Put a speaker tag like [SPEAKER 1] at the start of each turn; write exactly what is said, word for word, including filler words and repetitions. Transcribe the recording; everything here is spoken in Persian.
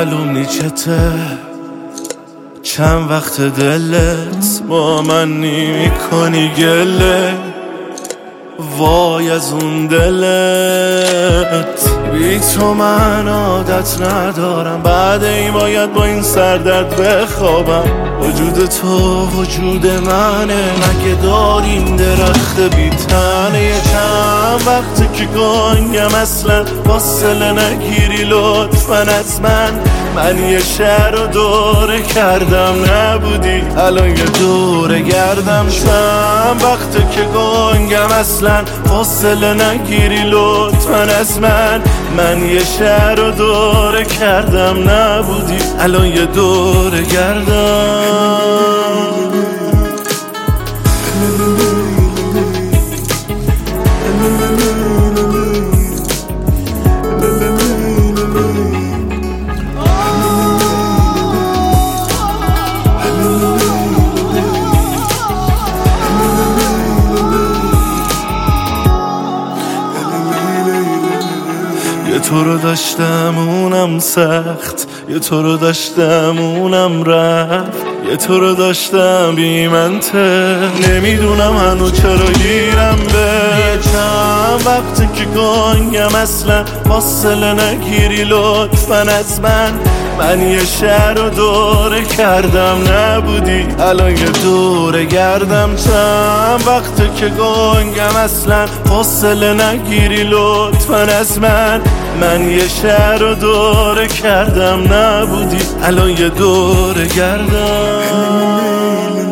[SPEAKER 1] معلوم نیچته چند وقت دلت با من نمی کنی گله، وای از اون دلت. بی تو من عادت ندارم، بعد این باید با این سردرد بخوابم. وجود تو وجود منه، مگه داریم درخت بی تنه. یه چند وقته که گنگم اصلا فاصله نگیری لطفاً از من. من یه شهر رو دوره کردم نبودی، الان یه دوره گردم. چند وقته که گنگم اصلا فاصله نگیری لطفاً از من. من یه شهر رو دوره کردم نبودی، الان یه دوره گردم. یه تو رو داشتم اونم سخت، یه تو رو داشتم اونم رفت، یه تو رو داشتم بی منطق. نمیدونم هنو چرا گیرم به یه چند وقتی که گنگم اصلا فاصله نگیری لطفاً از من. من یه شهر رو دوره کردم نبودی، الان یه دوره گردم. چند وقته که گنگم اصلا فاصله نگیری لطفاً از من. من یه شهر رو دوره کردم نبودی، الان یه دوره گردم.